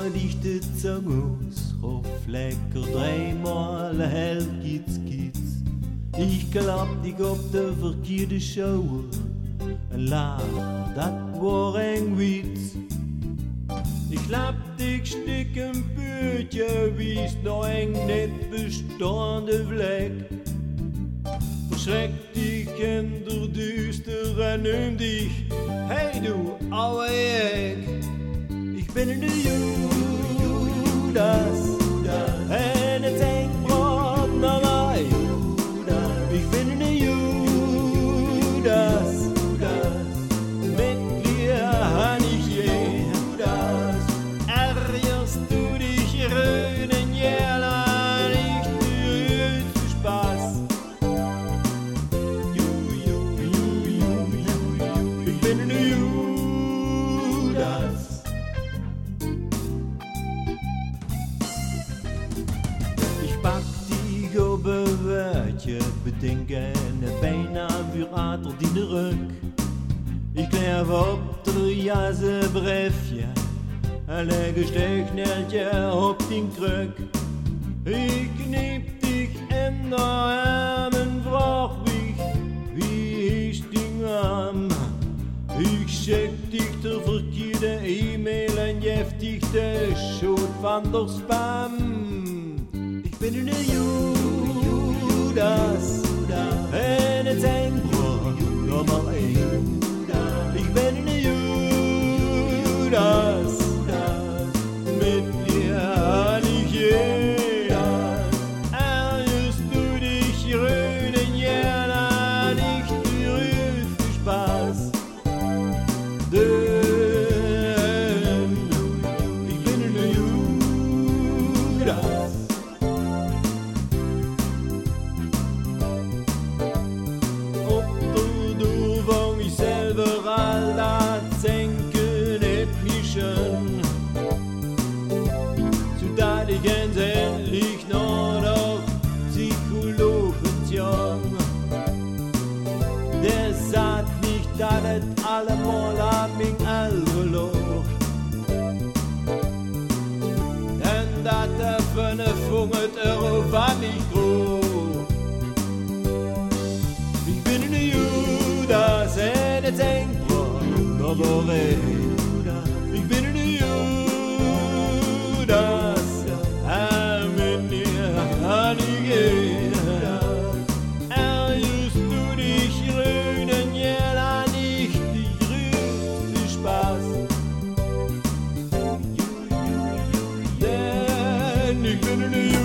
dichte Zangus, auf lecker dreimal hell Kitz. Ich glaub, ich hab der verkehrte Schauer, ein Lach, dat war ein Witz. Ich glaub, dich stick im Bücher, wie's noch ein nicht bestehende Fleck. Verschreckt dich in der Düsteren um dich, hey du Auejeck. Ich bin in der Judas, eine Zenkbrot dabei. Ich bin in der Judas, mit dir han ich je. Ärgerst du dich röden jährlein, ich berührt zu Spaß. Ich bin in der Judas. Ich pack die Gobewörtje, bedenken beinahe für Adler die Rück. Ich klär ob der Jasebreffje, alle Gesteckneltje auf den Krück. Ich knipp dich in der Armen, frag mich, wie ich den Arm. Ich schick dich der verkehrte E-Mail, ein jeftigte Schot van der Spam. Ich bin in der Judas, eine Zenkbrot, Nummer 1. Ich bin in der Judas, mit dir han ich je. Ärgerst du dich röden jährlein, ich berührt für Spaß. Denn ich bin in der Judas. Ob du wong ich selber all dat Zenken et mich schön. Zu dat ich endlich noch doch Psychologen. Der sagt nicht, dass et allemal an mich Alkohol. Denn dat der 500 € war nicht groß. Ich bin in der Judas, eine Zenkbrot, aber ich bin in der Judas, mit dir han ich je. Ärgerst du dich röden jährlein, ich dich rührt für Spaß. Denn ich bin in der Judas.